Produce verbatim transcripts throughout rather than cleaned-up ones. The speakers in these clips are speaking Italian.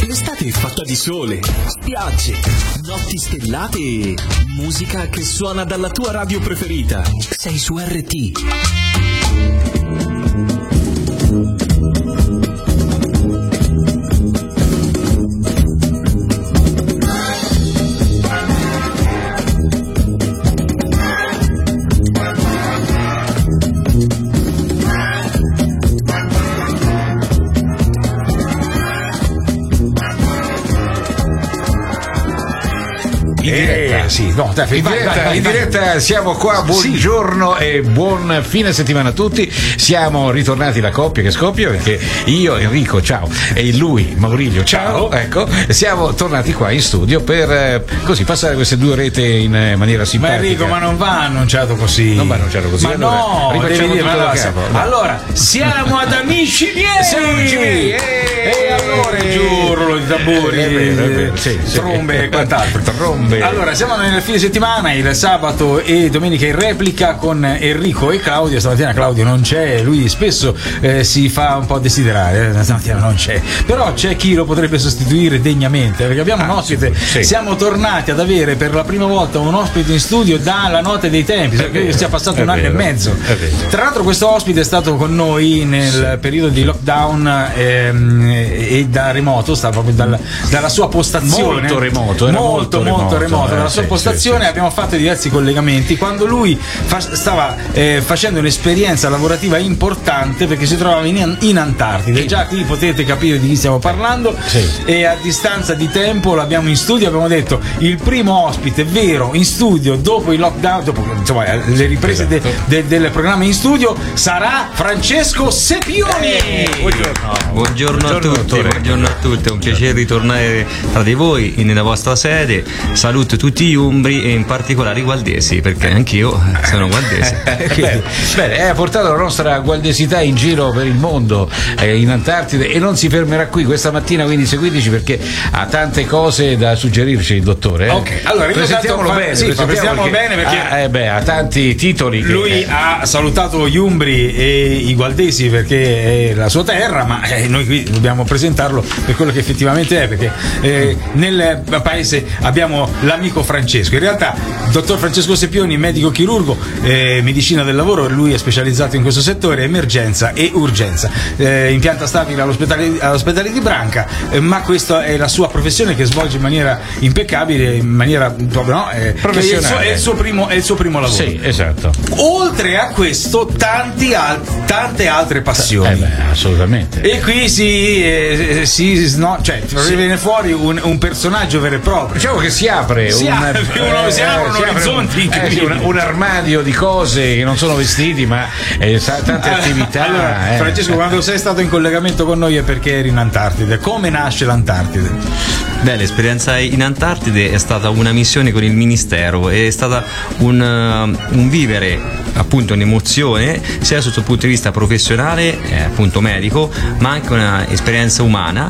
L'estate è fatta di sole, spiagge, notti stellate e musica che suona dalla tua radio preferita. Sei su R T. Eh, sì, no, dai, in, vai, diretta, vai, vai, in diretta siamo qua, buongiorno sì. E buon fine settimana a tutti. Siamo ritornati la coppia che scoppia, perché io, Enrico, ciao, e lui, Maurilio, ciao, ciao. Ecco, siamo tornati qua in studio per eh, così passare queste due orette in eh, maniera simpatica. Ma Enrico, ma non va annunciato così. Non va annunciato così. Ma allora, no, rifacciamo tutto da capo. No. Allora, siamo ad amici miei. Siamo amici miei. E, e allora il giurlo di tamburi, è vero, è vero. Sì, sì. trombe e quant'altro. Trombe. Allora, siamo nel fine settimana, il sabato e domenica in replica con Enrico e Claudio. Stamattina Claudio non c'è, lui spesso eh, si fa un po' desiderare, eh, stamattina non c'è, però c'è chi lo potrebbe sostituire degnamente, perché abbiamo ah, un ospite, sì. Siamo tornati ad avere per la prima volta un ospite in studio dalla notte dei tempi, perché sia passato un anno e mezzo. Tra l'altro questo ospite è stato con noi nel sì. periodo di lockdown ehm, e da remoto, sta proprio dal, dalla sua postazione. Molto remoto, era molto, molto remoto, remoto dalla sua sì, postazione, sì, sì. Abbiamo fatto diversi collegamenti quando lui fa- stava eh, facendo un'esperienza lavorativa importante, perché si trovava in, in Antartide. Sì. Già qui potete capire di chi stiamo parlando. Sì. E a distanza di tempo l'abbiamo in studio, abbiamo detto il primo ospite vero in studio dopo il lockdown, dopo insomma, le riprese esatto. de- de- del programma in studio, sarà Francesco Sepioni. Eh, buongiorno. Buongiorno, buongiorno a tutti, dottore. Buongiorno a tutti, è un piacere ritornare tra di voi nella vostra sede. Saluto tutti gli umbri e in particolare i gualdesi, perché anch'io sono gualdese. Bene, bene, ha portato la nostra gualdesità in giro per il mondo, eh, in Antartide, e non si fermerà qui questa mattina, quindi seguiteci perché ha tante cose da suggerirci il dottore. Eh. Ok, allora presentiamolo fa- bene, sì, presentiamolo perché, bene perché ha, eh beh, ha tanti titoli. Lui che, eh. ha salutato gli umbri e i gualdesi perché è la sua terra, ma eh, noi qui dobbiamo presentarlo per quello che effettivamente è, perché eh, nel paese abbiamo l'amico Francesco. In realtà, dottor Francesco Sepioni, medico chirurgo, eh, medicina del lavoro, lui è specializzato in questo settore, emergenza e urgenza. Eh, in pianta stabile all'ospedale, all'ospedale di Branca, eh, ma questa è la sua professione che svolge in maniera impeccabile, in maniera proprio no, eh, professionale. È il, suo, è, il suo primo, è il suo primo lavoro. Sì, esatto. Oltre a questo, tanti al- tante altre passioni. Eh beh, assolutamente. E qui si, eh, si no, cioè sì. viene fuori un, un personaggio vero e proprio. Diciamo che si apre si, un, apre, uno, eh, si aprono si orizzonti apre un, eh, sì, un, un armadio di cose che non sono vestiti, ma eh, tante attività. Allora, eh. Francesco, quando sei stato in collegamento con noi è perché eri in Antartide. Come nasce l'Antartide? Beh, l'esperienza in Antartide è stata una missione con il Ministero, è stata un, uh, un vivere appunto un'emozione sia sotto il punto di vista professionale, eh, appunto medico, ma anche un'esperienza umana.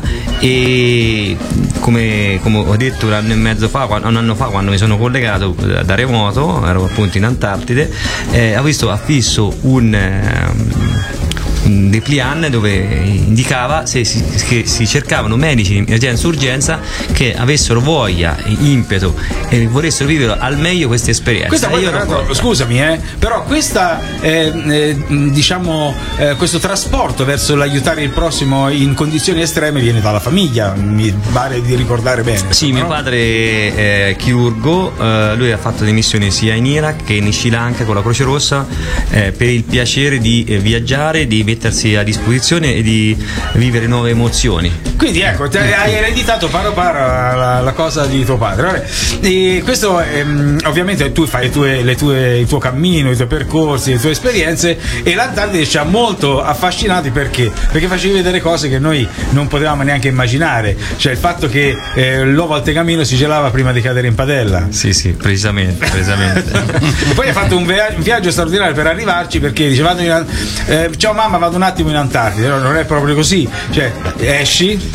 E come, come ho detto un anno e mezzo fa, un anno fa quando mi sono collegato da remoto, ero appunto in Antartide, eh, ho visto affisso un um, un dépliant dove indicava se si, che si cercavano medici di emergenza urgenza che avessero voglia, impeto e volessero vivere al meglio questa esperienza. Questa poi, io ero... Scusami, eh, però questa eh, eh, diciamo eh, questo trasporto verso l'aiutare il prossimo in condizioni estreme viene dalla famiglia, mi pare di ricordare bene. Sì, no? Mio padre è chirurgo, eh, lui ha fatto delle missioni sia in Iraq che in Sri Lanka con la Croce Rossa, eh, per il piacere di eh, viaggiare, di mettersi a disposizione e di vivere nuove emozioni. Quindi ecco, te, hai ereditato paro paro la, la cosa di tuo padre. Vabbè. E questo ehm, ovviamente tu fai le tue, le tue, il tuo cammino, i tuoi percorsi, le tue esperienze, e l'Antartide ci ha molto affascinati perché? Perché facevi vedere cose che noi non potevamo neanche immaginare, cioè il fatto che eh, l'uovo al tegamino si gelava prima di cadere in padella. Sì, sì, precisamente, precisamente. Poi hai fatto un, via- un viaggio straordinario per arrivarci, perché dice vado in, eh, ciao mamma, vado un attimo in Antartide. No, non è proprio così, cioè esci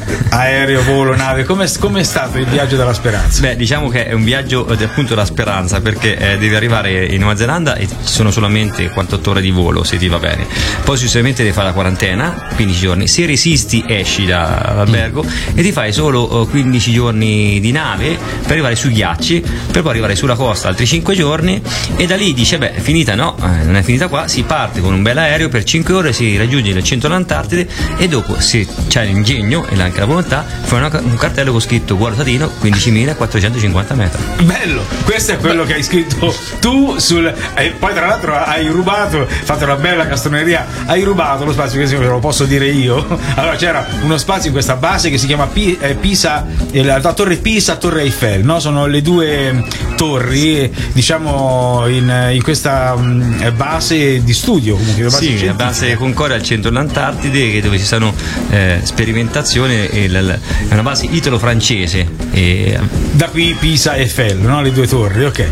Aereo, volo, nave, come è stato il viaggio della speranza? Beh, diciamo che è un viaggio eh, appunto della speranza, perché eh, devi arrivare in Nuova Zelanda e ci sono solamente quarantotto ore di volo, se ti va bene. Poi successivamente devi fare la quarantena, quindici giorni. Se resisti esci da, dall'albergo mm. e ti fai solo eh, quindici giorni di nave per arrivare sui ghiacci, per poi arrivare sulla costa altri cinque giorni, e da lì dice beh, è finita, no, eh, non è finita qua, si parte con un bel aereo per cinque ore, si raggiunge il centro dell'Antartide e dopo, se c'è l'ingegno e anche la volontà, fai una, un cartello con scritto Guardo Satino quindicimilaquattrocentocinquanta metri. Bello, questo è quello che hai scritto tu sul, e poi tra l'altro hai rubato, fatto una bella castroneria, hai rubato lo spazio, che lo posso dire io. Allora c'era uno spazio in questa base che si chiama P, eh, Pisa, eh, la, la torre Pisa, torre Eiffel, no? Sono le due torri, diciamo, in, in questa um, base di studio, comunque base sì, la base Concordia al centro dell'Antartide, dove ci sono eh, sperimentazioni, e l, l, è una base italo-francese, e da qui Pisa e Eiffel, no? Le due torri, ok.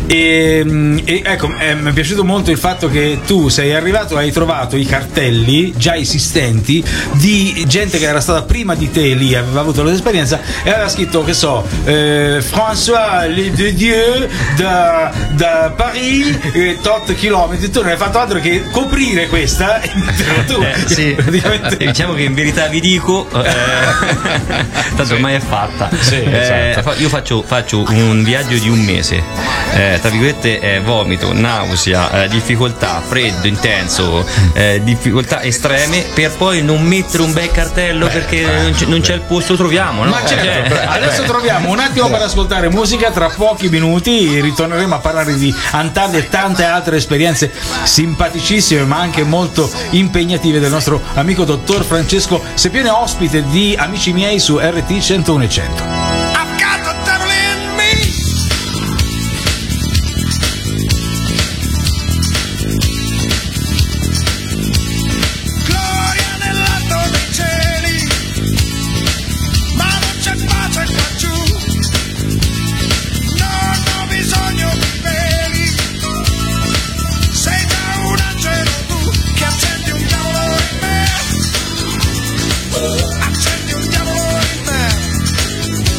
E, e ecco, eh, mi è piaciuto molto il fatto che tu sei arrivato e hai trovato i cartelli già esistenti di gente che era stata prima di te lì, aveva avuto l'esperienza e aveva scritto, che so, eh, François Le de Dieu da, da Paris, eh, tot chilometri. Tu non hai fatto altro che coprire questa e metterla tu. Eh, sì. Praticamente. Diciamo che in verità vi dico, eh, tanto sì. ormai è fatta. Sì, eh, esatto. Io faccio, faccio un viaggio di un mese, eh, tra virgolette, eh, vomito, nausea, eh, difficoltà, freddo intenso, eh, difficoltà estreme, per poi non mettere un bel cartello. Beh, perché beh, non, c'è, non c'è il posto, troviamo, no? Ma certo, cioè, beh, adesso beh. troviamo un attimo per ascoltare musica, tra pochi minuti ritorneremo a parlare di Antartide e tante altre esperienze simpaticissime ma anche molto impegnative del nostro amico dottor Francesco Sepione, ospite di Amici miei su R T centouno e cento. Accendi un diavolo in me.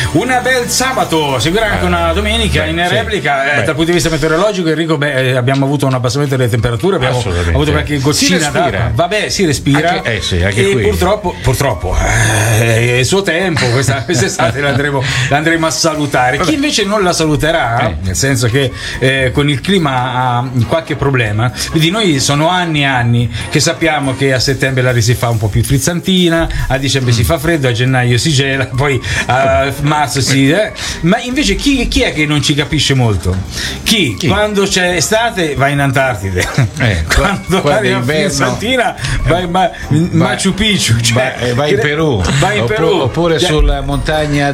Un bel sabato, seguirà anche una domenica beh, in sì. replica. Eh, Beh. dal punto di vista meteorologico, Enrico, beh, abbiamo avuto un abbassamento delle temperature, abbiamo Assolutamente. avuto qualche Si goccina respira. d'acqua. Vabbè, si respira. Anche- eh sì, anche e qui. purtroppo, purtroppo eh, è il suo tempo. Questa, quest'estate l'andremo, l'andremo a salutare. Chi invece non la saluterà, Eh. nel senso che eh, con il clima ha qualche problema. Quindi noi sono anni e anni che sappiamo che a settembre l'aria si fa un po' più frizzantina, a dicembre si fa freddo, a gennaio si gela, poi a marzo si. Eh. Ma invece chi, chi è che non ci capisce molto? Chi? Chi? Quando c'è estate va in Antartide, Eh, quando quando l'aria è inverno- frizzantina va in Ma- Machu Picchu, cioè, Va, eh, va in che- Perù, va in Oppu- Perù. oppure Cioè, sulla montagna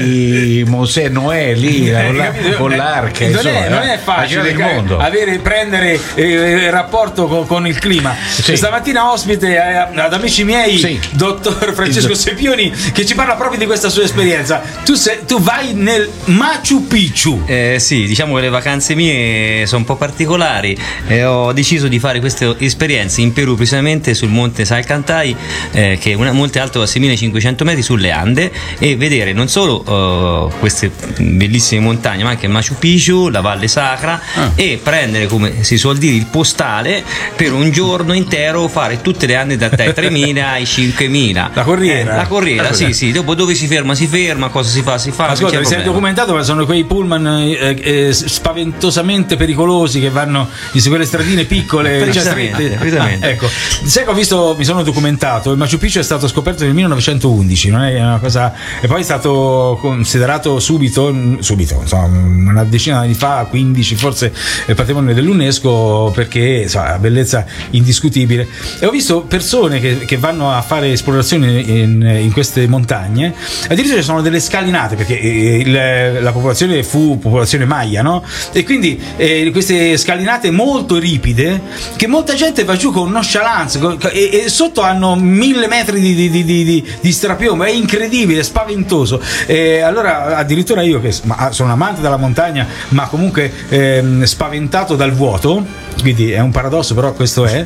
di Mosè Noè lì Eh, con, la- capito? con Eh, l'arca, non, insomma, è, non è eh, facile la girare il mondo. avere, prendere eh, rapporto con, con il clima. Sì. Stamattina ospite eh, ad amici miei, Sì. dottor Francesco Sepioni, che ci parla proprio di questa sua esperienza. Tu, sei, tu vai nel Machu Picchu. Eh, sì, diciamo che le vacanze mie sono un po' particolari e ho deciso di fare queste esperienze in Perù, precisamente sul monte Salcantay, eh, che è un monte alto a seimilacinquecento metri sulle Ande, e vedere non solo eh, queste bellissime montagne, ma anche Machu Picchu, la Valle Sacra, Ah. e prendere, come si suol dire, il postale per un giorno intero, fare tutte le Ande dai tremila ai cinquemila. La corriera. Eh, la corriera, La sì, corriera. sì. Dopo dove si ferma, si ferma, cosa si fa, si fa. non Ascolta, c'è mi sei problema. documentato, ma sono quei pullman eh, eh, spaventosamente pericolosi che vanno in quelle stradine piccole, cioè Precisamente, strette. precisamente. Ah, ecco, sai che ho visto, mi sono documentato, il Machu Picchu è stato scoperto nel millenovecentoundici, non è una cosa, e poi è stato considerato subito, subito, insomma, una decina di anni fa, quindici forse, il patrimonio dell'UNESCO, perché insomma, la bellezza indiscutibile. E ho visto persone che, che vanno a fare esplorazioni in, in queste montagne, addirittura ci sono delle scalinate, perché eh, il- la popolazione fu popolazione Maya, no? E quindi eh, queste scalinate molto ripide che molta gente va giù con nonchalance con- e, e sotto hanno mille metri di, di, di, di, di- di strapiombo, è incredibile, è spaventoso. E allora addirittura io che ma, sono amante della montagna, ma comunque ehm, spaventato dal vuoto, quindi è un paradosso, però questo è,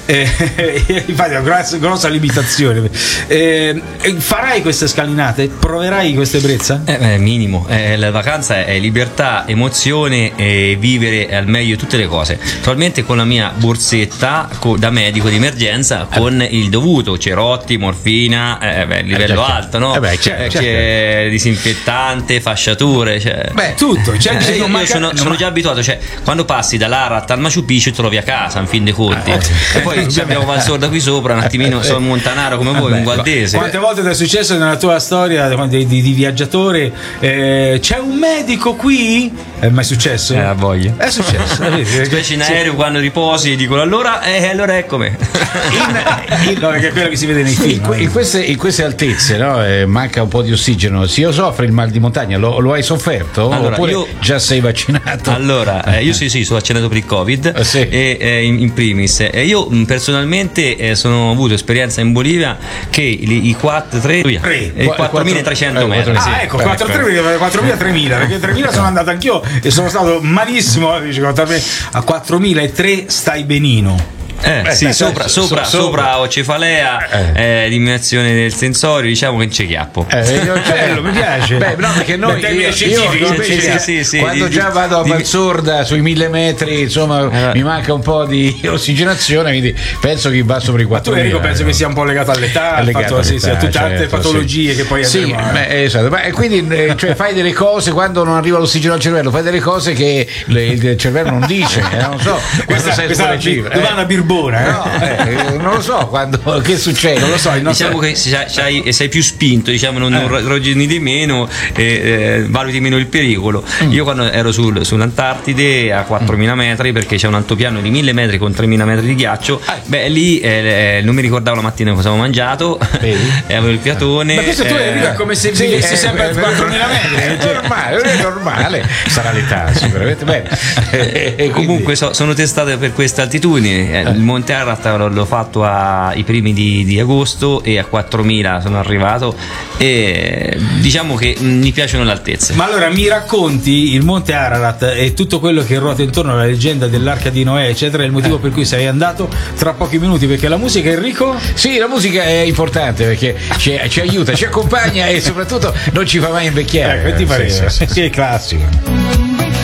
eh, infatti è una grossa, grossa limitazione. Eh, farai queste scalinate? Proverai questa ebbrezza? Eh, beh, minimo, eh, la vacanza è libertà, emozione e vivere al meglio tutte le cose. Probabilmente con la mia borsetta co- da medico di emergenza, con il dovuto, cerotti, morfina, eh, beh, livello certo. alto, no? Eh beh, certo, Eh, certo. c'è disinfettante, fasciature, cioè. Beh, tutto. C'è Eh, io non manca- sono, non sono ma- già abituato, cioè quando passi dall'Arat al Machu Picchu ti trovi a casa, in fin dei conti. Eh, e poi ci abbiamo Valsorda qui sopra, un attimino, sono montanaro come voi, Vabbè, un gualdese. Quante volte ti è successo nella tua storia di, di- di viaggiatore? eh, c'è un medico qui? È mai successo? Eh, a voglia. È successo. Specie in aereo quando riposi dicono allora, eh, allora eccomi. In- no, perché è quello che si vede nei In, film. que- in queste, in queste altezze, no, eh, manca un po' di ossigeno. Si soffre il mal di montagna? Lo, lo hai sofferto? Allora, Oppure io- già sei vaccinato? Allora, eh, io sì, sì, sono vaccinato per il Covid, Eh, sì. e, eh, in, in primis. E io mh, personalmente eh, sono ho avuto esperienza in Bolivia che i, i quattro, tre, via, Tre. e i quattromilatrecento Eh, metri. quattro- Ah, sì. ecco, Beh, quattromila, quattromila, tremila, perché tremila sono andato anch'io e sono stato malissimo. Dice, a quattromila e tre stai benino. Eh, Eh, sì, beh, sopra, so- sopra, so- sopra ho cefalea, eh, diminuzione del sensorio, diciamo che c'è chiappo. Eh, io- Bello, mi piace. Beh, no, perché noi Beh, termine io- scientifico, io- invece, invece, sì, sì, sì, quando di- già di- vado a di- Valsorda sui mille metri, insomma, Allora. mi manca un po' di ossigenazione, quindi penso che va sopra i Tu quattromila. Enrico penso che sia un po' legato all'età, È al legato fatto sì, sì, a all'età, tutte altre certo, patologie sì. che poi sì, andremo a- beh, esatto. Ma, e quindi eh, cioè, fai delle cose quando non arriva l'ossigeno al cervello, fai delle cose che le- il cervello non dice, eh, non so, quando Questa, sei questa su è quelle cifre. domanda birbona, eh? No, eh, non lo so quando, che succede. Non lo so, il nostro- Diciamo che sei, sei- sei più spinto, diciamo, non, non ragioni di meno, e eh, valuti meno il pericolo. Io quando ero sul- sull'Antartide a quattromila metri, perché c'è un altopiano di mille metri con tremila metri di ghiaccio, beh lì eh, non mi ricordavo la mattina cosa avevo mangiato, e avevo il piatone. Ma questo tu eh, Enrico è come se Sì, vivessi eh, sempre a eh, quattromila metri. È normale, è normale. Sarà l'età, sicuramente bene. E, e quindi- Comunque so- sono testato per queste altitudini, eh, Monte Ararat l'ho fatto ai primi di, di agosto e a quattromila sono arrivato, e diciamo che mi piacciono le altezze. Ma allora mi racconti il Monte Ararat e tutto quello che ruota intorno alla leggenda dell'Arca di Noè eccetera, è il motivo per cui sei andato tra pochi minuti, perché la musica, Enrico? Sì, la musica è importante perché ci, ci aiuta, ci accompagna e soprattutto non ci fa mai invecchiare. Ecco, ti pareva? Sì, sì, sì, è classico.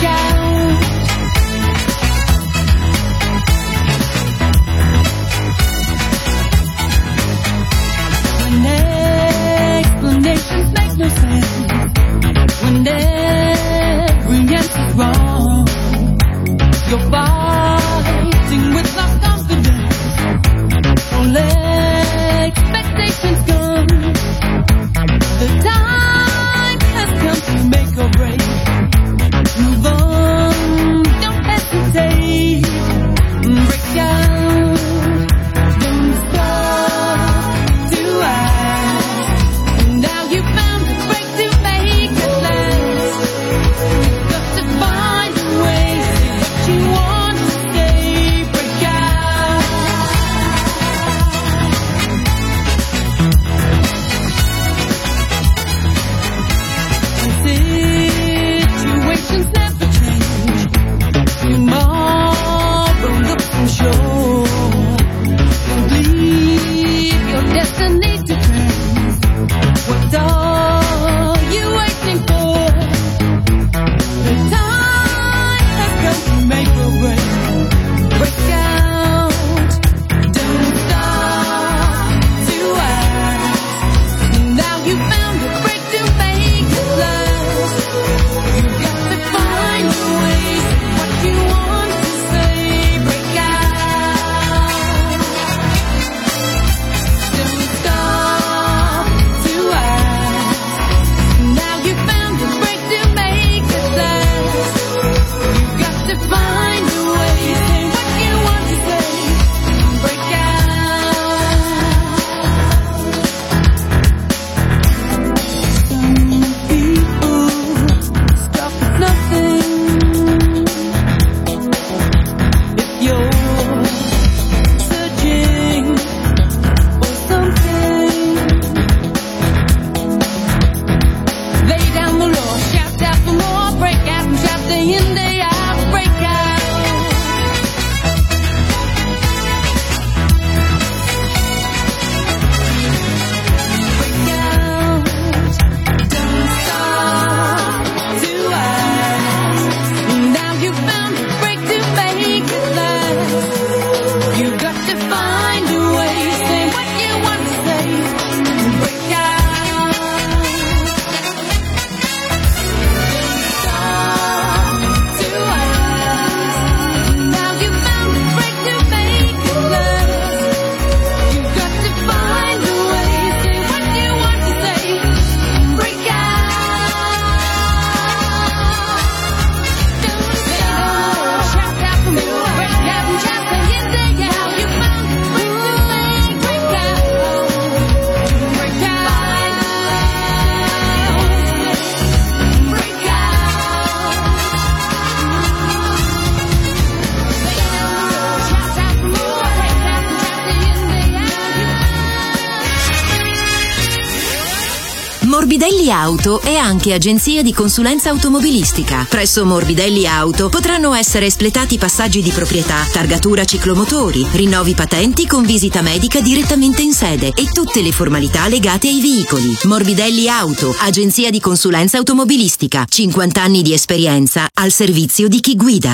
Morbidelli Auto è anche agenzia di consulenza automobilistica. Presso Morbidelli Auto potranno essere espletati passaggi di proprietà, targatura ciclomotori, rinnovi patenti con visita medica direttamente in sede e tutte le formalità legate ai veicoli. Morbidelli Auto, agenzia di consulenza automobilistica. cinquanta anni di esperienza al servizio di chi guida.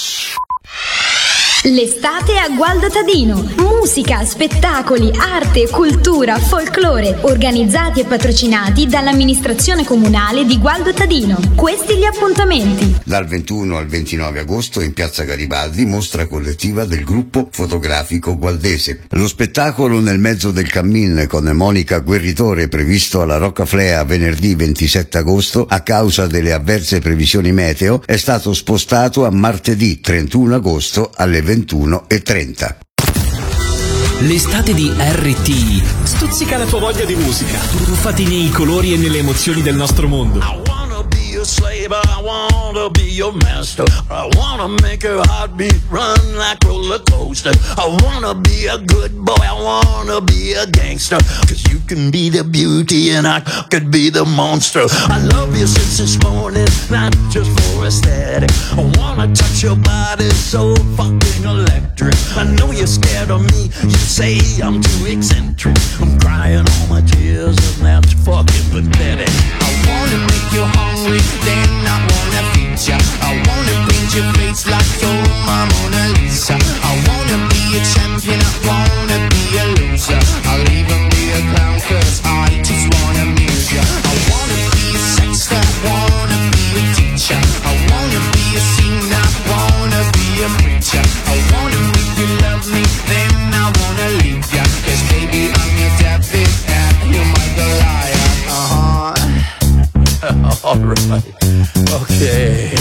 L'estate a Gualdo Tadino. Musica, spettacoli, arte, cultura, folklore, organizzati e patrocinati dall'amministrazione comunale di Gualdo Tadino. Questi gli appuntamenti. Dal ventuno al ventinove agosto in Piazza Garibaldi, mostra collettiva del gruppo fotografico gualdese. Lo spettacolo Nel mezzo del cammin con Monica Guerritore, previsto alla Roccaflea venerdì ventisette agosto, a causa delle avverse previsioni meteo, è stato spostato a martedì trentuno agosto alle ventuno e trenta. L'estate di R T stuzzica la tua voglia di musica, tuffati nei colori e nelle emozioni del nostro mondo. your slave, I wanna be your master. I wanna make your heartbeat run like roller coaster. I wanna be a good boy, I wanna be a gangster. Cause you can be the beauty and I could be the monster. I love you since this morning, not just for aesthetic. I wanna touch your body so fucking electric. I know you're scared of me, you say I'm too eccentric. I'm crying all my tears and that's fucking pathetic. I wanna make you hungry, then I wanna feed ya. I wanna paint your face like you're my Mona Lisa. I wanna be a champion, I wanna be a loser. I'll even be a clown cause I just wanna amuse ya. I wanna be a sexter, I wanna be a teacher. I wanna be a singer, I wanna be a preacher. I wanna make you love me, then I wanna leave ya. Cause baby I'm your David and you're my Goliath. Uh-huh. Alright, okay.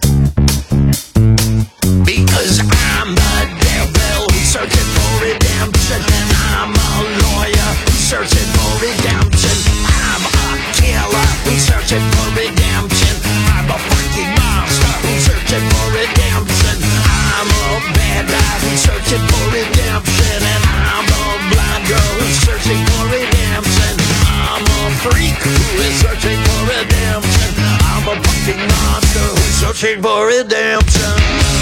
Because I'm the devil who's searching for redemption, and I'm a lawyer who's searching for redemption. I'm a killer who's searching for redemption. I'm a freaking monster who's searching for redemption. I'm a bad guy who's searching for redemption, and I'm a blind girl who's searching for redemption. I'm a freak who is searching for redemption. I'm a fucking monster who's searching for redemption.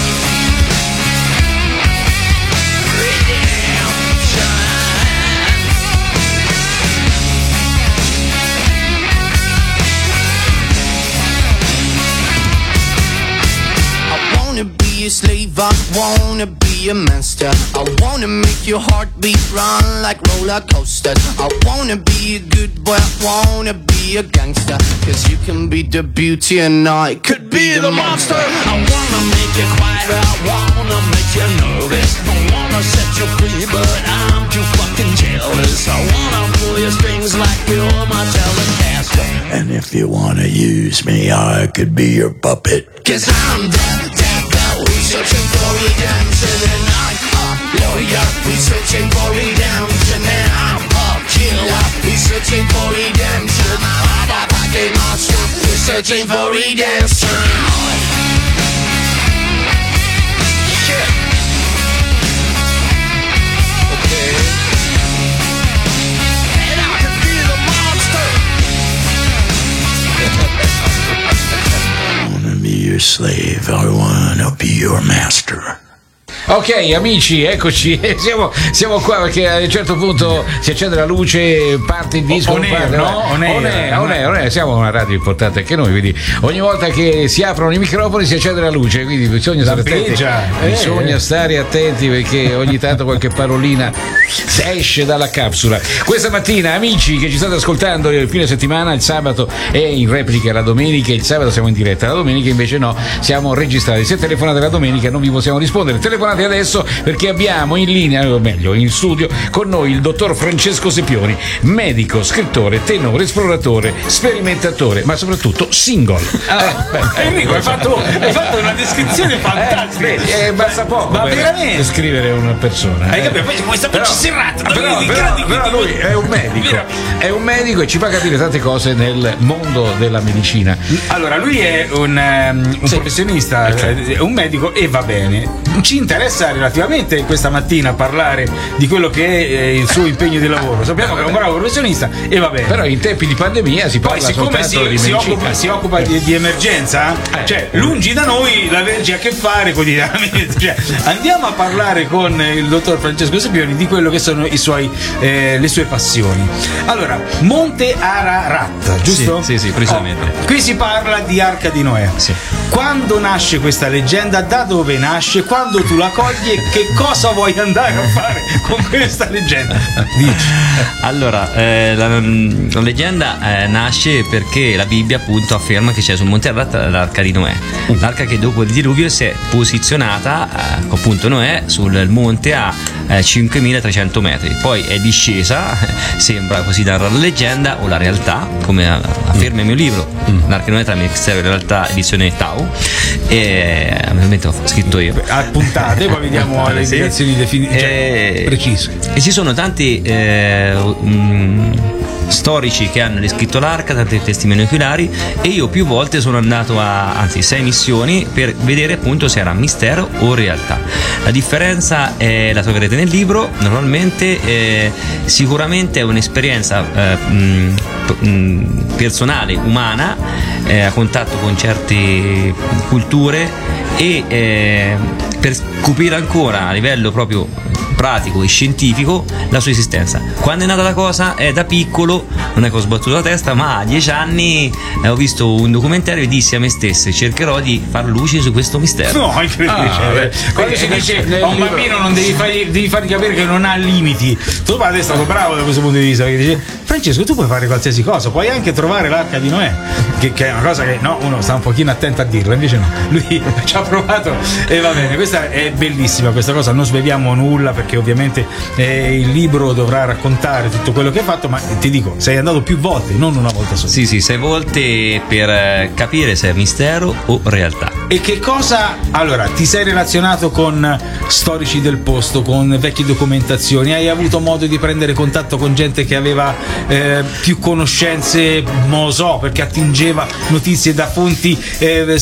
Be a slave, I wanna be a master. I wanna make your heartbeat run like roller coaster. I wanna be a good boy, I wanna be a gangster. Cause you can be the beauty and I could be the monster. I wanna make you quiet, I wanna make you nervous. I wanna set you free, but I'm too fucking jealous. I wanna pull your strings like you're my Telecaster. And if you wanna use me, I could be your puppet. Cause I'm the devil who's searching for redemption, and I'm a lawyer who's searching for redemption, and I'm a killer who's searching for redemption. I'm a fucking monster who's searching for redemption. Shit. Okay. And I could be the monster. I wanna be your slave, I wanna be your master. Ok amici, eccoci, siamo, siamo qua perché a un certo punto si accende la luce, parte il disco, on air, no? On air, on air, on air, on air. Siamo una radio importante anche noi, quindi ogni volta che si aprono i microfoni si accende la luce, quindi bisogna stare attenti, eh. bisogna stare attenti perché ogni tanto qualche parolina esce dalla capsula. Questa mattina amici che ci state ascoltando il fine settimana, il sabato è in replica la domenica, il sabato siamo in diretta, la domenica invece no, siamo registrati. Se telefonate la domenica non vi possiamo rispondere, telefonate adesso perché abbiamo in linea, o meglio in studio con noi il dottor Francesco Sepioni, medico, scrittore, tenore, esploratore, sperimentatore, ma soprattutto single. Ah, eh, Enrico, hai fatto, hai fatto una descrizione fantastica. Eh, eh, basta poco ma per veramente descrivere una persona. Hai eh. capito? Poi come sta però, serrato, però, di però, gradi, però lui è un medico, vero? è un medico e ci fa capire tante cose nel mondo della medicina. Allora, lui è un, um, un sì. professionista, Okay. è un medico e va bene. Ci interessa relativamente questa mattina parlare di quello che è il suo impegno di lavoro. Sappiamo che è un bravo professionista e va bene. Però in tempi di pandemia si Poi parla siccome si, soltanto di si medicina. occupa, si occupa di, di emergenza, Eh. cioè lungi da noi l'averci a che fare quotidianamente. Cioè, andiamo a parlare con il dottor Francesco Sepioni di quello che sono i suoi, eh, le sue passioni. Allora, Monte Ararat, giusto? Sì, sì, sì, precisamente. Oh, qui si parla di Arca di Noè. Sì. Quando nasce questa leggenda? Da dove nasce? Quando tu la cogli e che cosa vuoi andare a fare con questa leggenda? Dici. Allora, eh, la, la leggenda eh, nasce perché la Bibbia appunto afferma che c'è sul Monte Ararat l'arca di Noè, l'arca che dopo il diluvio si è posizionata eh, appunto Noè sul monte a eh, cinquemilatrecento metri, poi è discesa, sembra così narra la leggenda o la realtà, come afferma il mio libro, l'arca di Noè tra mistero e realtà, edizione Tau, e ovviamente ho scritto io. Appuntate, poi vediamo le Sì. indicazioni defini- cioè, Eh, precise. E ci sono tanti eh, um, storici che hanno descritto l'arca, tanti testimoni oculari, e io più volte sono andato a, anzi sei missioni, per vedere appunto se era mistero o realtà. La differenza eh, la troverete nel libro. Normalmente eh, sicuramente è un'esperienza eh, mh, mh, personale, umana, eh, a contatto con certe culture e eh, per scoprire ancora a livello proprio pratico e scientifico la sua esistenza. Quando è nata la cosa, è da piccolo, non è che ho sbattuto la testa, ma a dieci anni eh, ho visto un documentario e dissi a me stesso: cercherò di far luce su questo mistero. No, incredibile. Ah, eh, quando si dice a un bambino non devi fargli, devi fargli capire che non ha limiti, tuo padre è stato bravo da questo punto di vista, perché dice: Francesco, tu puoi fare qualsiasi cosa, puoi anche trovare l'arca di Noè, che, che è una cosa che no, uno sta un pochino attento a dirla, invece no, lui ci ha provato e va bene. Questa è bellissima questa cosa, non svegliamo nulla perché ovviamente eh, il libro dovrà raccontare tutto quello che hai fatto, ma ti dico, sei andato più volte, non una volta sola. Sì, sì, sei volte per capire se è mistero o realtà. E che cosa, allora, ti sei relazionato con storici del posto, con vecchie documentazioni, hai avuto modo di prendere contatto con gente che aveva eh, più conoscenze, non lo so, perché attingeva notizie da fonti eh,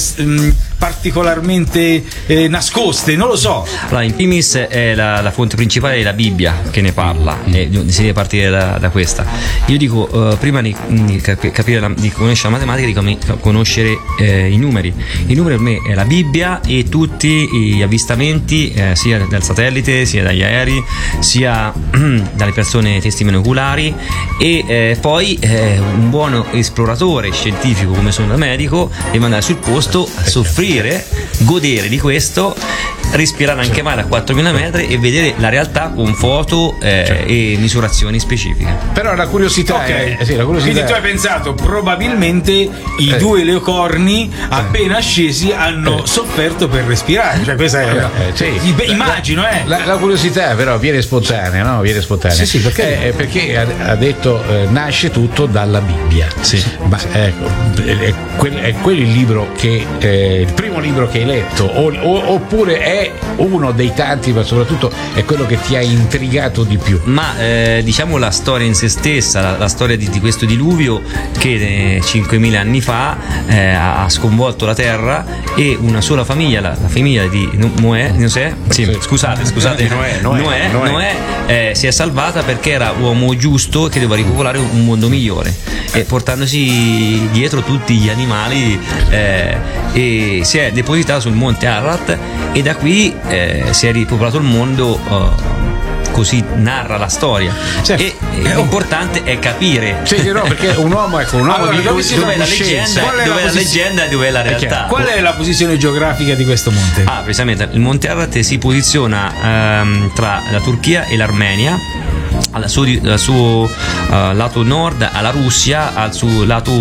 particolarmente eh, nascoste, non lo so. Allora, in primis è la, la fonte principale è la Bibbia che ne parla, e si deve partire da, da questa. Io dico, uh, prima di, di capire la, di conoscere la matematica, di conoscere eh, i numeri. I numeri per me è la Bibbia e tutti gli avvistamenti eh, sia dal satellite, sia dagli aerei, sia dalle persone testimoni oculari, e eh, poi eh, un buon esploratore scientifico come sono da medico deve andare sul posto a soffrire, godere di questo, respirare anche male a quattromila metri e vedere la realtà con foto eh, certo. e misurazioni specifiche. Però la curiosità okay. è, sì, la curiosità quindi tu hai pensato probabilmente i eh. due leocorni appena scesi hanno eh. sofferto per respirare, cioè questa è una... eh, sì. Beh, immagino eh. la, la curiosità però viene spontanea, no? Viene spontanea. Sì, sì, perché? Eh, perché ha, ha detto eh, nasce tutto dalla Bibbia. Sì. Ma ecco, è, quel, è quello il libro che eh, il primo libro che hai letto o, o, oppure è uno dei tanti, ma soprattutto è quello che ti ha intrigato di più? Ma eh, diciamo la storia in se stessa, la, la storia di, di questo diluvio che eh, cinquemila anni fa eh, ha sconvolto la terra, e una sola famiglia, la, la famiglia di Noè, Noè sì, sì. scusate, scusate, Noè, Noè, Noè, Noè. Noè eh, si è salvata perché era uomo giusto che doveva ripopolare un mondo migliore, e portandosi dietro tutti gli animali eh, e si è depositato sul monte Ararat, e da qui eh, si è ripopolato il mondo. Uh, Così narra la storia, certo. e, e l'importante è capire. Sì, no, perché un uomo, ecco, un uomo allora, di dove, dove è la leggenda, qual è dove la, è la leggenda e dove è la realtà. Qual è la posizione geografica di questo monte? Ah, precisamente il monte Ararat si posiziona ehm, tra la Turchia e l'Armenia. Al suo, al suo uh, lato nord alla Russia, al suo lato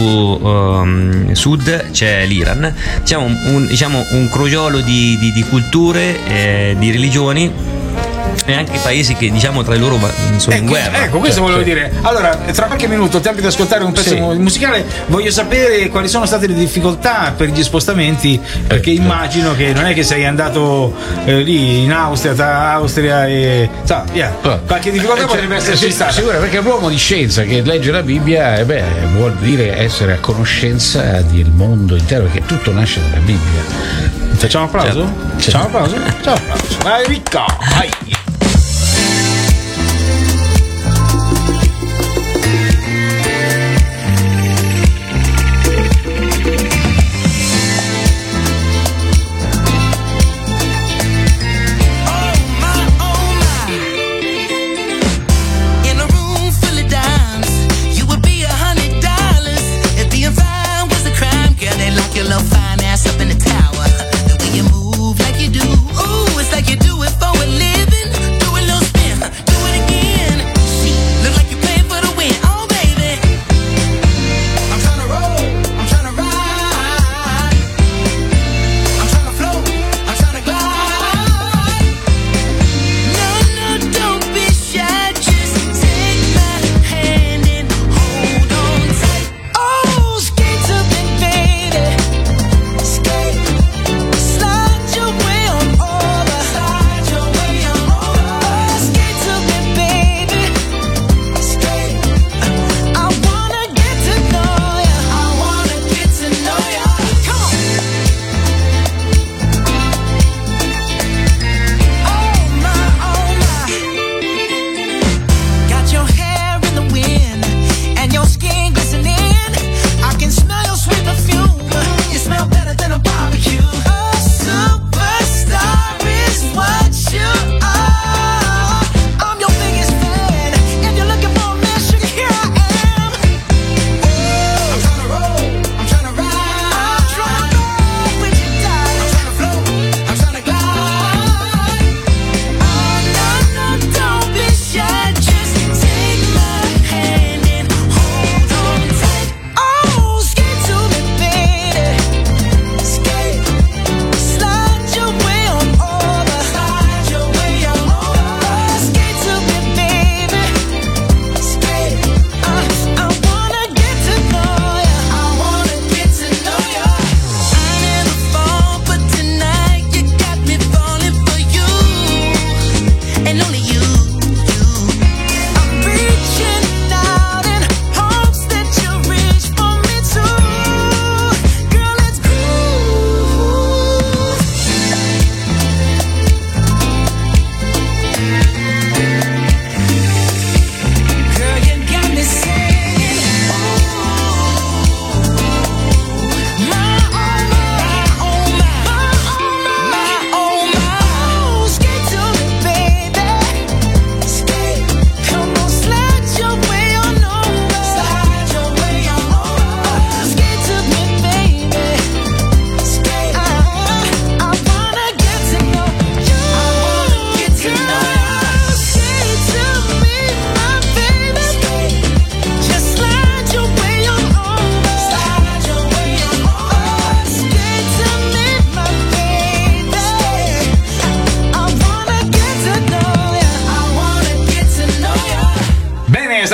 um, sud c'è l'Iran. Diciamo un, un, diciamo un crogiolo di, di, di culture, eh, di religioni, e anche paesi che diciamo tra loro sono ecco, in guerra. Ecco, questo cioè, volevo cioè. dire. Allora, tra qualche minuto tempo di ascoltare un pezzo sì. musicale. Voglio sapere quali sono state le difficoltà per gli spostamenti, perché immagino che non è che sei andato eh, lì in Austria, tra Austria e so, yeah. qualche difficoltà eh, potrebbe cioè, esserci stata. Sicuro, perché l'uomo di scienza che legge la Bibbia eh beh, vuol dire essere a conoscenza del mondo intero, perché tutto nasce dalla Bibbia. Facciamo applauso? Certo. Facciamo applauso? Facciamo applauso. Vai Ricca, vai. Fine ass up in the tower. The way you move like you do, ooh, it's like you do it for a living.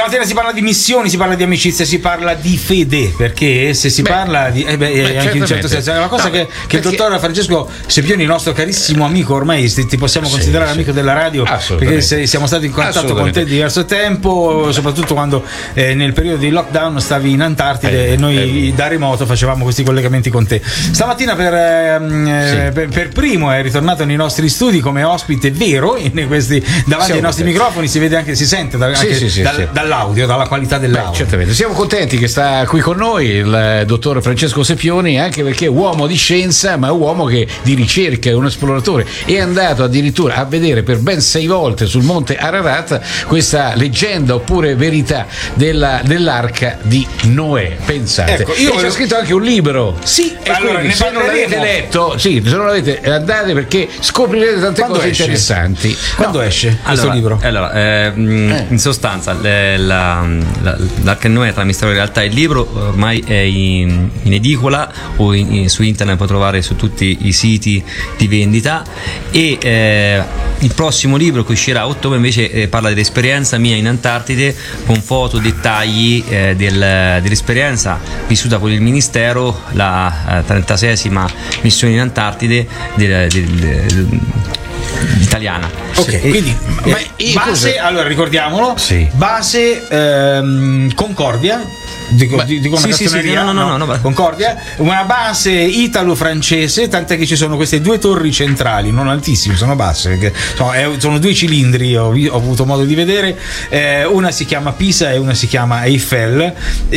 Stamattina si parla di missioni, si parla di amicizia, si parla di fede, perché se si beh, parla di eh beh, beh, anche in un certo senso è una cosa no, che, che il dottor Francesco Sepioni, il nostro carissimo amico, ormai ti possiamo sì, considerare sì. amico della radio, perché se, siamo stati in contatto con te diverso tempo, soprattutto quando eh, nel periodo di lockdown stavi in Antartide eh, e noi eh, da remoto facevamo questi collegamenti con te. Stamattina per, eh, sì. per, per primo è ritornato nei nostri studi come ospite vero in questi, davanti siamo ai nostri contenti. Microfoni, si vede anche, si sente da, sì, anche sì, sì, dal, sì. dall'audio, dalla qualità dell'audio. Beh, certamente, siamo contenti che sta qui con noi il dottor Francesco Sepioni, anche perché è uomo di scienza, ma è uomo che di ricerca, è un esploratore, è andato addirittura a vedere per ben sei volte sul monte Ararat questa leggenda oppure verità della, dell'arca di Noè. Pensate, ecco, io e c'è scritto anche un libro. Sì, e allora, quindi se non l'avete letto, sì, se non l'avete andate perché scoprirete tante Quando cose esce? interessanti. Quando no. esce questo allora, libro? Allora, eh, eh. in sostanza le, la, la, l'Arca di Noè tra mistero e realtà, il libro ormai è in, in edicola o in, in, su internet, può trovare su tutti i siti di vendita, e eh, il prossimo libro che uscirà a ottobre invece eh, parla dell'esperienza mia in Antartide, con foto, dettagli eh, del, dell'esperienza vissuta con il ministero, la eh, trentaseiesima missione in Antartide del, del, del, italiana. Ok, sì. Quindi ma, eh, base, cosa? Allora ricordiamolo, sì. base ehm, Concordia. Dico, Beh, dico una sì, sì, sì, no, no, no, no, no, Concordia, una base italo-francese, tant'è che ci sono queste due torri centrali, non altissime, sono basse, perché sono, è, sono due cilindri, ho, ho avuto modo di vedere, eh, una si chiama Pisa e una si chiama Eiffel,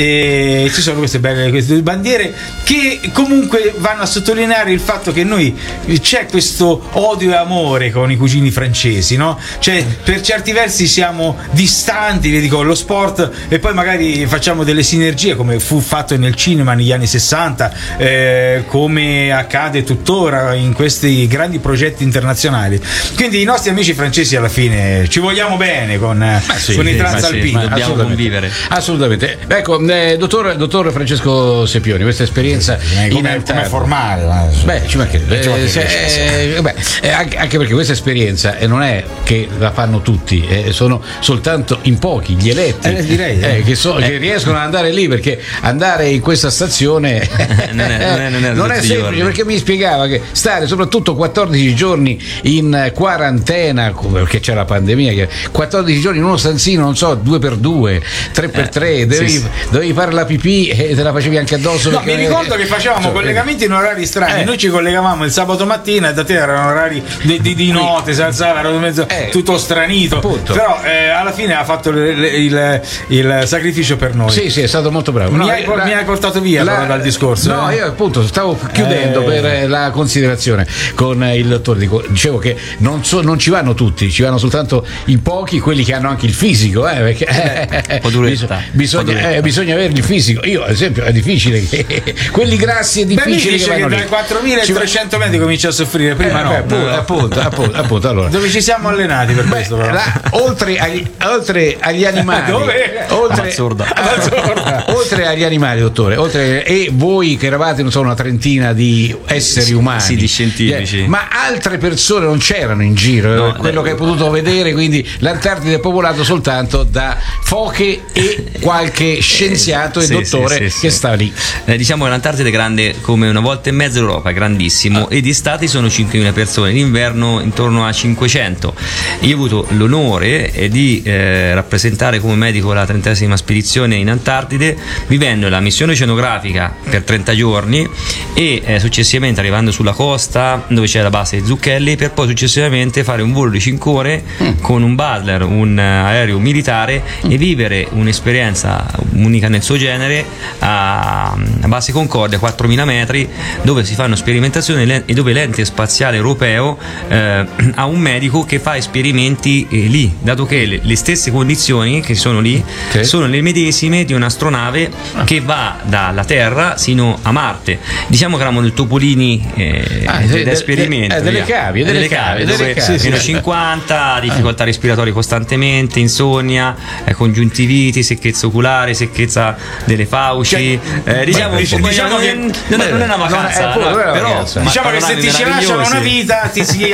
e ci sono queste belle queste due bandiere che comunque vanno a sottolineare il fatto che noi c'è questo odio e amore con i cugini francesi, no? Cioè per certi versi siamo distanti, vedi, con lo sport, e poi magari facciamo delle sinergie come fu fatto nel cinema negli anni sessanta, eh, come accade tuttora in questi grandi progetti internazionali. Quindi i nostri amici francesi alla fine ci vogliamo bene con, sì, con sì, i transalpini, sì, dobbiamo convivere assolutamente. Ecco, eh, dottor, dottor Francesco Sepioni, questa esperienza eh, come, come formale, ma... beh ci mancherebbe, eh, se, eh, beh, eh, anche, anche perché questa esperienza eh, non è che la fanno tutti, eh, sono soltanto in pochi gli eletti eh, direi, eh, che, so, che riescono ad andare lì, perché andare in questa stazione non è, non è, non è, non è semplice, perché mi spiegava che stare soprattutto quattordici giorni in quarantena, perché c'è la pandemia, che quattordici giorni in uno stanzino, non so, due per due, tre per tre, devi, sì, sì. dovevi fare la pipì e te la facevi anche addosso. No, mi ricordo che facevamo cioè, collegamenti in orari strani, eh. noi ci collegavamo il sabato mattina e da te erano orari di, di, di notte, si alzava, era mezzo, eh. tutto stranito, appunto. Però eh, alla fine ha fatto il, il, il sacrificio per noi. Sì, sì, è stato molto bravo. Mi, no, hai, la, mi hai portato via la, dal discorso. No, eh? io appunto stavo chiudendo eh. per la considerazione con il dottore. Dico, dicevo che non, so, non ci vanno tutti, ci vanno soltanto in pochi, quelli che hanno anche il fisico, eh, perché eh, bisogna, bisogna, eh, bisogna avere il fisico. Io, ad esempio, è difficile che quelli grassi è difficile. Beh, che, che dai quattromila metri comincia a soffrire, prima eh, no. Beh, appunto, appunto, appunto, appunto, allora. Dove ci siamo allenati per beh, questo? Però. La, oltre, agli, oltre agli animali, dove? Oltre, oltre agli animali, dottore, oltre, e voi che eravate, non so, una trentina di esseri umani, sì, di scientifici, eh, ma altre persone non c'erano in giro, no, quello eh, che hai potuto vedere, quindi l'Antartide è popolato soltanto da foche e qualche scienziato e sì, dottore sì, sì, che sì. sta lì. Eh, diciamo che l'Antartide è grande come una volta e mezzo l'Europa, è grandissimo, ah. e di estati sono cinquemila persone, d'inverno intorno a cinquecento. Io ho avuto l'onore eh, di eh, rappresentare come medico la trentesima spedizione in Antartide, vivendo la missione oceanografica per trenta giorni e eh, successivamente arrivando sulla costa dove c'è la base di Zucchelli, per poi successivamente fare un volo di cinque ore mm. con un Butler, un aereo militare, mm. e vivere un'esperienza unica nel suo genere a, a base Concordia, quattromila metri, dove si fanno sperimentazioni e dove l'ente spaziale europeo eh, ha un medico che fa esperimenti eh, lì, dato che le, le stesse condizioni che sono lì okay. sono le medesime di un'astronave ah. che va dalla Terra sino a Marte. Diciamo che eravamo del Topolini eh, ah, de, da esperimento, de, de, delle cavie, delle, delle cavie, dove delle meno cinquanta, difficoltà respiratorie costantemente, insonnia, eh, congiuntiviti, secchezza oculare, secchezza delle fauci. Eh, diciamo, beh, diciamo, diciamo non, che non, è, non è una vacanza, no, no, no, però diciamo che se ti ci lasciano una vita ti si accorcia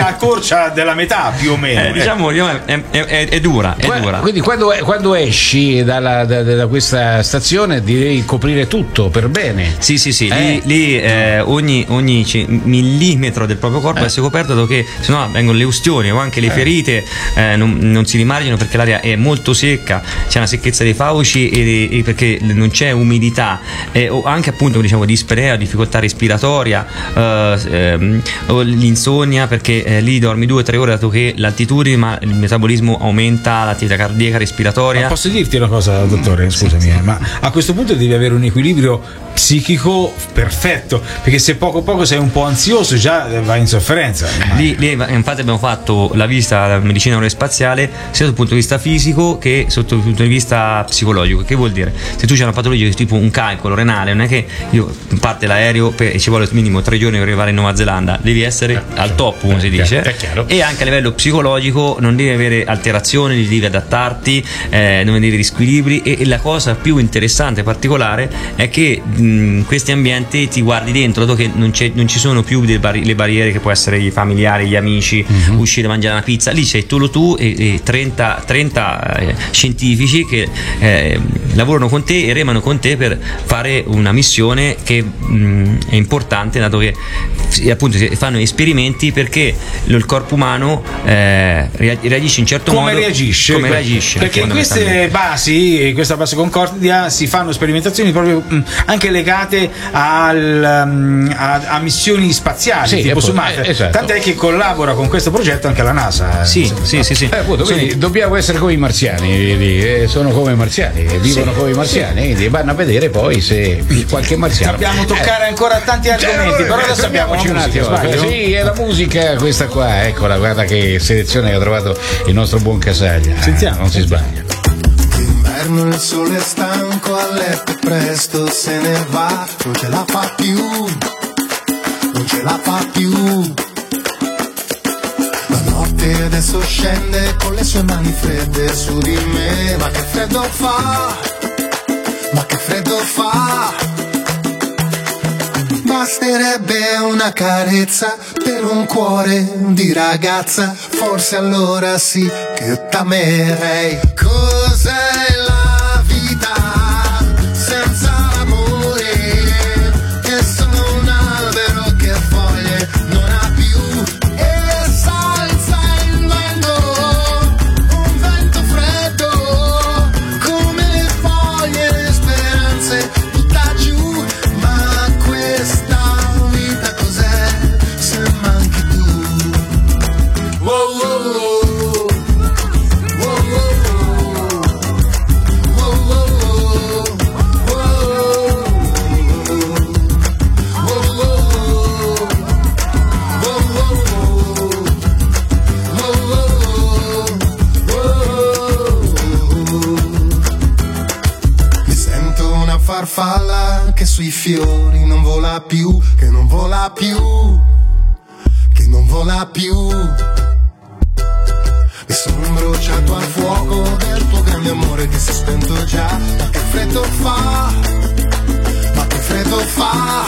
c'ha della metà più o meno. Eh, diciamo è, è, è, è dura, è Qua, dura. Quindi quando, quando esci dalla, da, da questa stazione direi coprire tutto per bene. Sì, sì, sì, Eh. lì, lì eh, ogni, ogni c- millimetro del proprio corpo deve essere coperto, perché sennò vengono le ustioni o anche le ferite, eh, non, non si rimarginano perché l'aria è molto secca, c'è una secchezza dei fauci e, e perché non c'è umidità, eh, o anche appunto diciamo dispnea, difficoltà respiratoria, eh, ehm, o l'insonnia perché eh, lì dormi due o tre ore dato che l'altitudine, ma il metabolismo aumenta, l'attività cardiaca, respiratoria. Ma posso dirti una cosa, dottore? Scusami, eh, ma a questo punto devi avere un equilibrio psichico perfetto, perché se poco poco sei un po' ansioso già vai in sofferenza. Lì, lì infatti abbiamo fatto la visita alla medicina aerospaziale sia dal punto di vista fisico che sotto il punto di vista psicologico. Che vuol dire? Se tu c'hai una patologia tipo un calcolo renale, non è che io parte l'aereo per, e ci vuole minimo tre giorni per arrivare in Nuova Zelanda, devi essere eh, al top, come si dice, è chiaro. E anche a livello psicologico non devi avere alterazioni, devi adattarti, eh, non devi avere squilibri, e, e la cosa più interessante e particolare è che in questi ambienti ti guardi dentro, dato che non, c'è, non ci sono più le, bar- le barriere che può essere i familiari, gli amici, mm-hmm. uscire a mangiare una pizza. Lì sei solo tu e, e trenta, trenta eh, scientifici che eh, lavorano con te e remano con te per fare una missione che mh, è importante, dato che appunto si fanno esperimenti perché il corpo umano eh, reagisce in certo come modo. Reagisce? Come reagisce? Perché in queste basi, in questa base Concordia, si fanno sperimentazioni proprio mh, anche legate al, um, a, a missioni spaziali, Sì, tipo appunto, su Marte. eh, esatto. Tant'è che collabora con questo progetto anche la NASA. Sì, sì, sì, sì. Eh, appunto, quindi dobbiamo essere come i marziani, lì, eh, sono come i marziani, eh, vivono Sì, come i marziani, quindi vanno a vedere poi se qualche marziano. Dobbiamo toccare ancora tanti argomenti, però adesso abbiamo un una musica, attimo. sbaglio? Sì, è la musica questa qua, eccola, guarda che selezione che ha trovato il nostro buon Casaglia. Sentiamo, non si sentiamo. sbaglia. D'inverno il sole è stanco, a letto presto se ne va, non ce la fa più, non ce la fa più. La notte adesso scende con le sue mani fredde su di me, ma che freddo fa, ma che freddo fa. Basterebbe una carezza per un cuore di ragazza, forse allora sì che t'amerei. Cos'è la vita senza l'amore? È solo un albero che foglie non ha più e s'alza il vento, un vento freddo, come le foglie, le speranze butta giù. Ma questa vita cos'è se manchi tu? Wow, wow, wow. Wow, wow, wow. Wow, wow, wow. Wow, wow. Wow, wow. Wow, wow. Mi sento una farfalla che sui fiori non vola più, che non vola più, che non vola più. Mi sono bruciato al fuoco del tuo grande amore che si è spento già. Ma che freddo fa, ma che freddo fa.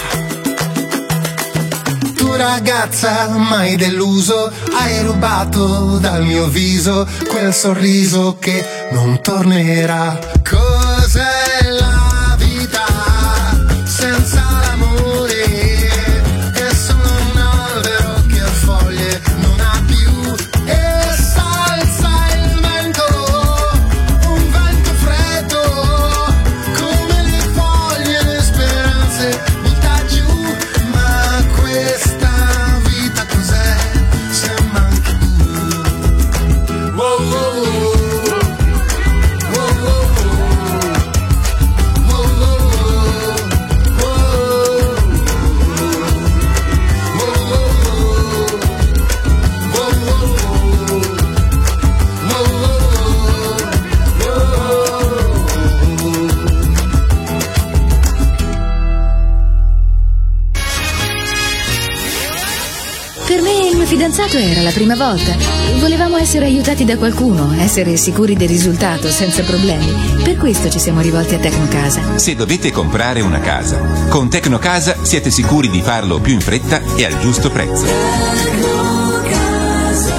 Tu ragazza mai deluso, hai rubato dal mio viso quel sorriso che non tornerà. Cos'è la vita senza l'amore? È solo un albero che ha foglie non ha più e s'alza il vento, un vento freddo, come le foglie, le speranze butta giù. Ma questa vita cos'è se manchi tu? Wow, wow, wow. Per me il mio fidanzato era la prima volta. Volevamo essere aiutati da qualcuno, essere sicuri del risultato, senza problemi. Per questo ci siamo rivolti a Tecnocasa. Se dovete comprare una casa, con Tecnocasa siete sicuri di farlo più in fretta e al giusto prezzo. Tecnocasa.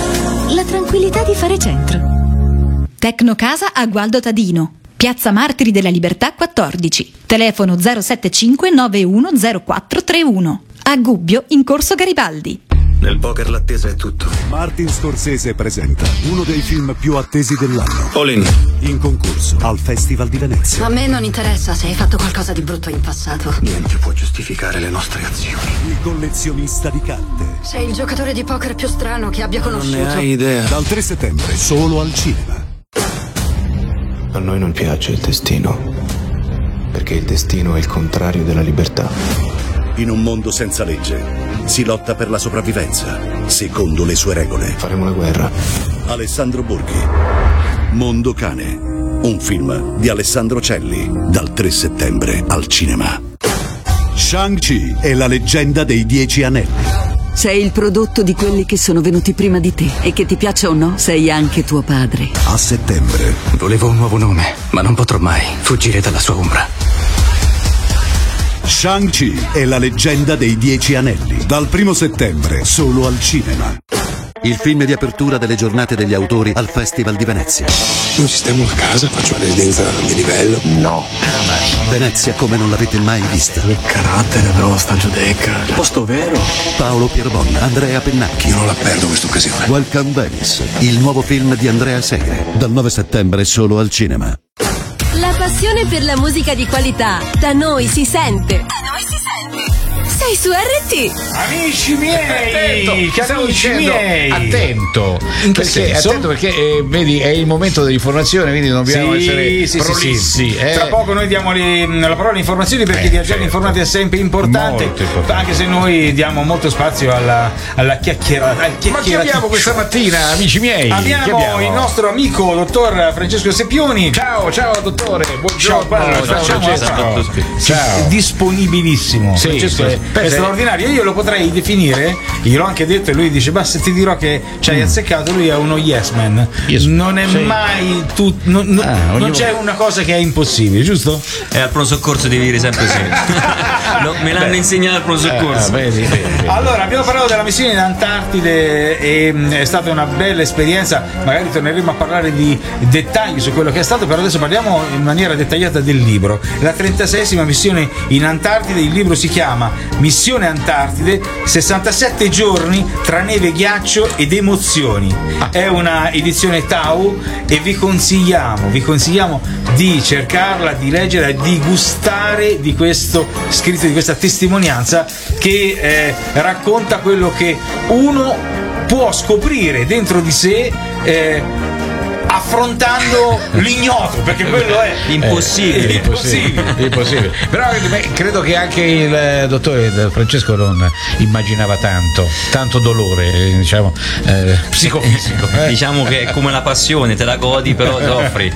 tranquillità di fare centro. Tecnocasa a Gualdo Tadino, Piazza Martiri della Libertà quattordici, telefono zero sette cinque nove uno zero quattro tre uno, a Gubbio in Corso Garibaldi. Nel poker l'attesa è tutto. Martin Scorsese presenta uno dei film più attesi dell'anno. All in. In concorso al Festival di Venezia. A me non interessa se hai fatto qualcosa di brutto in passato. Niente può giustificare le nostre azioni. Il collezionista di carte. Sei il giocatore di poker più strano che abbia conosciuto. Non ne hai idea. Dal tre settembre solo al cinema. A noi non piace il destino, perché il destino è il contrario della libertà. In un mondo senza legge si lotta per la sopravvivenza, secondo le sue regole. Faremo la guerra. Alessandro Borghi, Mondo Cane, un film di Alessandro Celli, dal tre settembre al cinema. Shang-Chi e la leggenda dei Dieci Anelli. Sei il prodotto di quelli che sono venuti prima di te, e che ti piaccia o no, sei anche tuo padre. A settembre. Volevo un nuovo nome, ma non potrò mai fuggire dalla sua ombra. Shang-Chi e la leggenda dei Dieci Anelli, dal primo settembre solo al cinema. Il film di apertura delle giornate degli autori al Festival di Venezia. Non sistemo la casa, faccio una residenza di livello. No. Venezia come non l'avete mai vista. Il carattere però sta giudecca. Posto vero. Paolo Pierbon, Andrea Pennacchi. Io non la perdo questa occasione. Welcome Venice, il nuovo film di Andrea Segre, dal nove settembre solo al cinema. La passione per la musica di qualità da noi si sente. Da noi si sente. Sei su R T. Amici miei, attento, stavo amici dicendo, miei. attento, In che perché, senso? attento perché eh, vedi è il momento dell'informazione, quindi dobbiamo Sì, essere sì, prolissi. sì, sì. eh. Tra poco noi diamo le- la parola alle informazioni, perché Eh, viaggiare certo. informati è sempre importante, Molto importante. anche se noi diamo molto spazio alla, alla chiacchierata. al Ma chi chiacchierati- abbiamo questa mattina, amici miei? Chi Abbiamo, abbiamo? il nostro amico dottor Francesco Seppioni. Ciao, ciao dottore, buongiorno. Ciao, ciao, facciamo Francesco. Sì, Ciao. disponibilissimo. Sì, Francesco sì. è, Beh, è straordinario. Io lo potrei definire, gliel'ho anche detto, e lui dice: basta, ti dirò che ci hai azzeccato. Lui è uno yes man. Yes, non è sì. mai tu, non, non- Ah, non ognuno- c'è una cosa che è impossibile, giusto? E al pronto soccorso devi dire sempre sì. No, me l'hanno insegnato al pronto soccorso. Ah, vedi, vedi, vedi. Allora, abbiamo parlato della missione in Antartide e mh, è stata una bella esperienza. Magari torneremo a parlare di dettagli su quello che è stato, però adesso parliamo in maniera dettagliata del libro. La trentaseiesima missione in Antartide, il libro si chiama Missione Antartide, sessantasette giorni tra neve, ghiaccio ed emozioni. È una edizione Tau e vi consigliamo, vi consigliamo di cercarla, di leggerla, di gustare di questo scritto, di questa testimonianza che eh, racconta quello che uno può scoprire dentro di sé eh, affrontando l'ignoto, perché quello è Impossibile. Eh, impossibile, impossibile. Però beh, credo che anche il eh, dottore Francesco non immaginava tanto, tanto dolore, eh, diciamo, eh, psicofisico. eh. Diciamo che è come la passione, te la godi però soffri.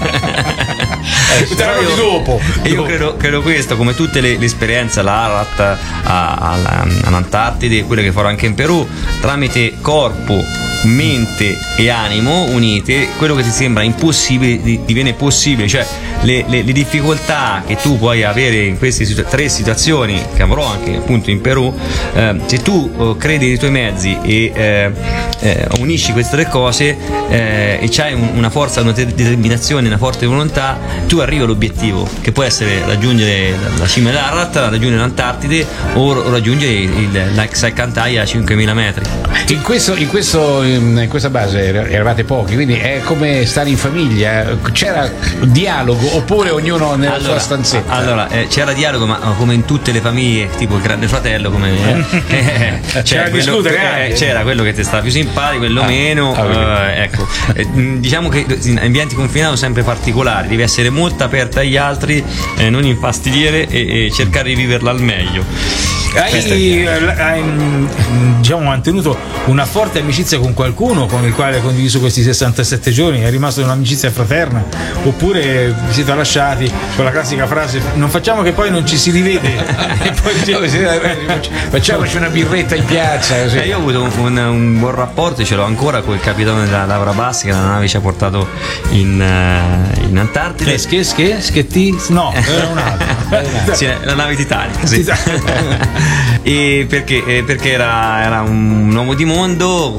Eh, te la godi dopo. E io credo, credo questo, come tutte le, le esperienze all'Arat, a- alla- all'Antartide, quelle che farò anche in Perù, tramite corpo, mente e animo unite, quello che ti sembra impossibile di- diviene possibile. Cioè le, le- le difficoltà che tu puoi avere in queste situ- tre situazioni che avrò anche appunto in Perù, eh, se tu eh, credi nei tuoi mezzi e eh, eh, unisci queste tre cose eh, e c'hai un- una forza, una te- determinazione, una forte volontà, tu arrivi all'obiettivo, che può essere raggiungere la cima dell'Arat, raggiungere l'Antartide o raggiungere il, la Xaicantaya a cinquemila metri. In, questo, in, questo, in questa base eravate pochi, quindi è come stare in famiglia. C'era dialogo oppure ognuno nella Allora, sua stanzetta? allora eh, c'era dialogo, ma come in tutte le famiglie, tipo il Grande Fratello, come eh, C'era c'era, quello, discutere eh, anche. c'era quello che ti stava più simpatico, quello Ah, meno. ah, eh, ecco, Eh, mh, diciamo che in ambienti confinati sono sempre particolari, devi essere molto aperta agli altri, eh, non infastidire e, e cercare di viverla al meglio. Hai, hai mm, diciamo, mantenuto una forte amicizia con qualcuno con il quale hai condiviso questi sessantasette giorni? È rimasto un'amicizia fraterna? Oppure vi siete lasciati con la classica frase: non facciamo che poi non ci si rivede? E poi facciamoci una birretta in piazza. Così. Eh, io ho avuto un, un- un buon rapporto, ce l'ho ancora con il capitano della Laura Bassi, che la nave ci ha portato in, eh, in Antartide. Che, che, che, schetti? No, era un altro. Sì, la nave Titanic, sì. E perché, eh, perché era, era un uomo di mondo, quaranta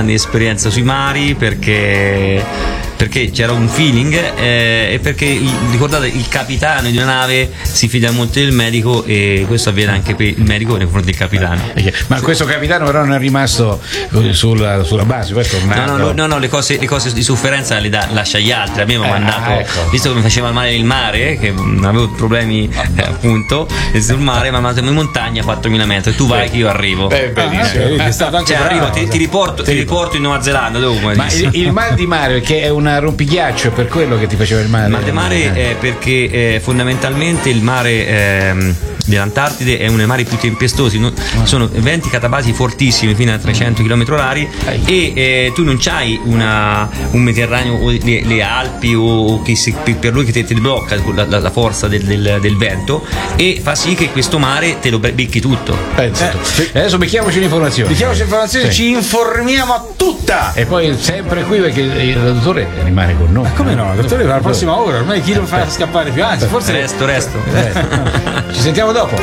grande esperienza sui mari perché perché c'era un feeling eh, e perché il, ricordate il capitano di una nave si fida molto del medico e questo avviene anche per il medico nei confronti del capitano. Ma questo capitano però non è rimasto sulla, sulla base, poi è tornato. No, no, no, no, le cose, le cose di sofferenza le da, lascia agli altri. A me mi ha Eh, mandato, ah, ecco. visto che mi faceva male il mare, che non avevo problemi eh, appunto sul mare, mi ha mandato in montagna a quattromila metri. Tu vai che io arrivo. Beh, benissimo. Ah, è stato anche cioè, bravo, arrivo, ti, dai. ti riporto, ti riporto in Nuova Zelanda. Dove, come Ma dici? il, il mal di mare, che è una rompighiaccio, per quello che ti faceva il male. Il mal di mare è perché eh, fondamentalmente il mare ehm, dell'Antartide è uno dei mari più tempestosi, no? Sono venti catabasi fortissimi fino a trecento chilometri orari e eh, tu non c'hai una, un Mediterraneo o le, le Alpi o che si, per lui che te, te blocca la, la, la forza del, del, del vento e fa sì che questo mare te lo becchi tutto. Pensa tu. Adesso becchiamoci l'informazione. Becchiamoci l'informazione, Sì. ci informiamo a tutta. E poi sempre qui perché il dottore rimane con noi. Ma come no? Il dottore va la prossima ora, ormai chi lo fa scappare più? Anzi, forse Resto, resto. Ci sentiamo dopo.